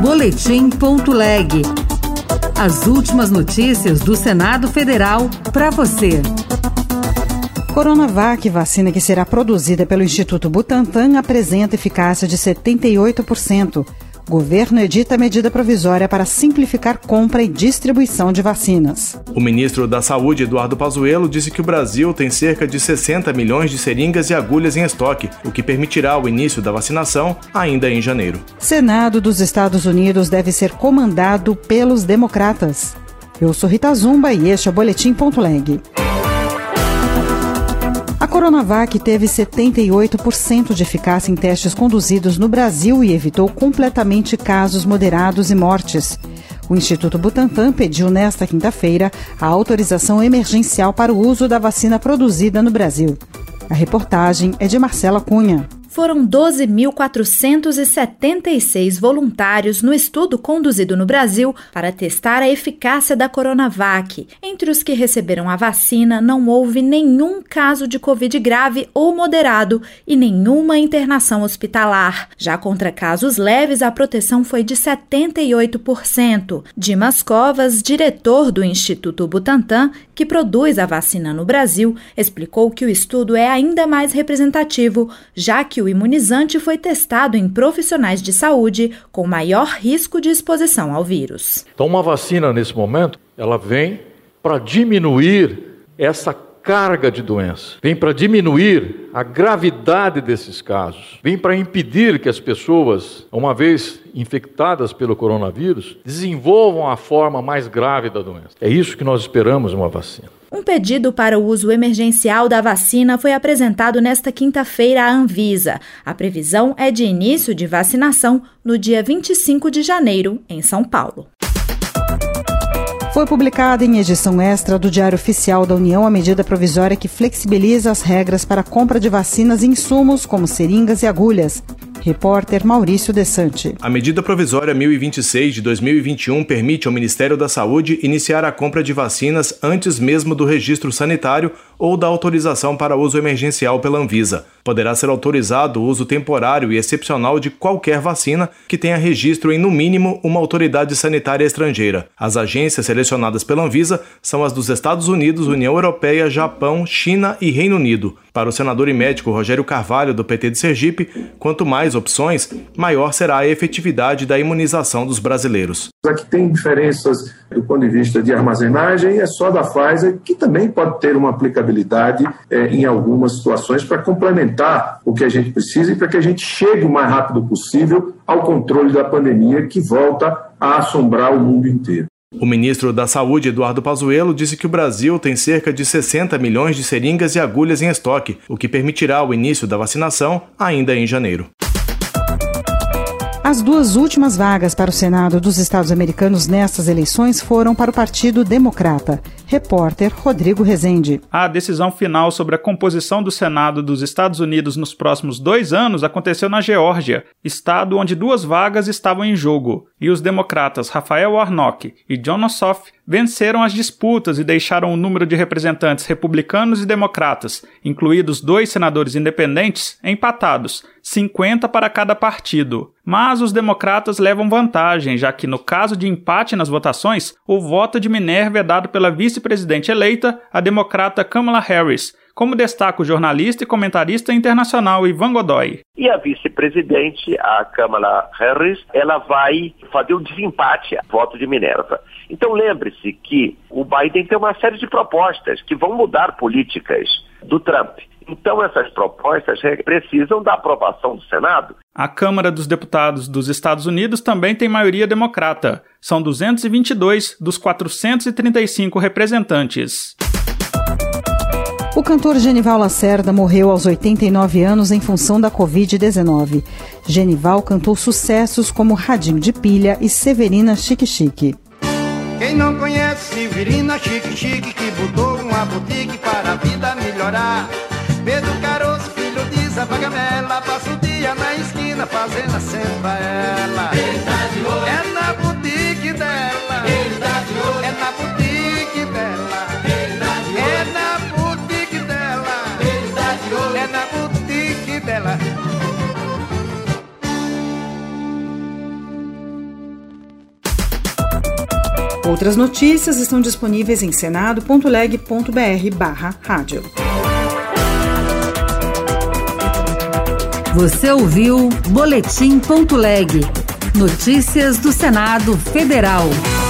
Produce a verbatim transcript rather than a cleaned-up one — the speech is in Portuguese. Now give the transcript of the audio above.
Boletim ponto leg. As últimas notícias do Senado Federal para você. Coronavac, vacina que será produzida pelo Instituto Butantan, apresenta eficácia de setenta e oito por cento. Governo edita medida provisória para simplificar compra e distribuição de vacinas. O ministro da Saúde, Eduardo Pazuello, disse que o Brasil tem cerca de sessenta milhões de seringas e agulhas em estoque, o que permitirá o início da vacinação ainda em janeiro. Senado dos Estados Unidos deve ser comandado pelos democratas. Eu sou Rita Zumba e este é o Boletim ponto leg. A Coronavac teve setenta e oito por cento de eficácia em testes conduzidos no Brasil e evitou completamente casos moderados e mortes. O Instituto Butantan pediu nesta quinta-feira a autorização emergencial para o uso da vacina produzida no Brasil. A reportagem é de Marcela Cunha. Foram doze mil quatrocentos e setenta e seis voluntários no estudo conduzido no Brasil para testar a eficácia da Coronavac. Entre os que receberam a vacina, não houve nenhum caso de Covid grave ou moderado e nenhuma internação hospitalar. Já contra casos leves, a proteção foi de setenta e oito por cento. Dimas Covas, diretor do Instituto Butantan, que produz a vacina no Brasil, explicou que o estudo é ainda mais representativo, já que o imunizante foi testado em profissionais de saúde com maior risco de exposição ao vírus. Então, uma vacina, nesse momento, ela vem para diminuir essa carga de doença, vem para diminuir a gravidade desses casos, vem para impedir que as pessoas, uma vez infectadas pelo coronavírus, desenvolvam a forma mais grave da doença. É isso que nós esperamos uma vacina. Um pedido para o uso emergencial da vacina foi apresentado nesta quinta-feira à Anvisa. A previsão é de início de vacinação no dia vinte e cinco de janeiro, em São Paulo. Foi publicada em edição extra do Diário Oficial da União a medida provisória que flexibiliza as regras para a compra de vacinas e insumos como seringas e agulhas. Repórter Maurício Desante. A medida provisória mil e vinte e seis de dois mil e vinte e um permite ao Ministério da Saúde iniciar a compra de vacinas antes mesmo do registro sanitário ou da autorização para uso emergencial pela Anvisa. Poderá ser autorizado o uso temporário e excepcional de qualquer vacina que tenha registro em, no mínimo, uma autoridade sanitária estrangeira. As agências selecionadas pela Anvisa são as dos Estados Unidos, União Europeia, Japão, China e Reino Unido. Para o senador e médico Rogério Carvalho, do P T de Sergipe, quanto mais opções, maior será a efetividade da imunização dos brasileiros. Aqui tem diferenças do ponto de vista de armazenagem, é só da Pfizer, que também pode ter uma aplicabilidade é, em algumas situações para complementar o que a gente precisa e para que a gente chegue o mais rápido possível ao controle da pandemia que volta a assombrar o mundo inteiro. O ministro da Saúde, Eduardo Pazuello, disse que o Brasil tem cerca de sessenta milhões de seringas e agulhas em estoque, o que permitirá o início da vacinação ainda em janeiro. As duas últimas vagas para o Senado dos Estados Americanos nestas eleições foram para o Partido Democrata. Repórter Rodrigo Rezende. A decisão final sobre a composição do Senado dos Estados Unidos nos próximos dois anos aconteceu na Geórgia, estado onde duas vagas estavam em jogo, e os democratas Raphael Warnock e Jon Ossoff venceram as disputas e deixaram o número de representantes republicanos e democratas, incluídos dois senadores independentes, empatados, cinquenta para cada partido. Mas os democratas levam vantagem, já que no caso de empate nas votações, o voto de Minerva é dado pela vice-presidente eleita, a democrata Kamala Harris, como destaca o jornalista e comentarista internacional Ivan Godoy. E a vice-presidente, a Kamala Harris, ela vai fazer um desempate ao voto de Minerva. Então lembre-se que o Biden tem uma série de propostas que vão mudar políticas do Trump. Então essas propostas precisam da aprovação do Senado. A Câmara dos Deputados dos Estados Unidos também tem maioria democrata. São duzentos e vinte e dois dos quatrocentos e trinta e cinco representantes. O cantor Genival Lacerda morreu aos oitenta e nove anos em função da covid dezenove. Genival cantou sucessos como Radinho de Pilha e Severina Chique Chique. Quem não conhece Severina Chique Chique, que botou uma boutique para a vida melhorar. Pedro Caroço, filho de Zapagamela, passa o dia na esquina fazendo a cena pra ela. Ele tá de olho. É na boutique dela. Ele tá de olho. É na boutique dela. Ele tá de olho. É na boutique dela. Ele tá de olho. É na boutique dela. Outras notícias estão disponíveis em senado ponto leg ponto br barra rádio. Você ouviu Boletim Ponto Leg. Notícias do Senado Federal.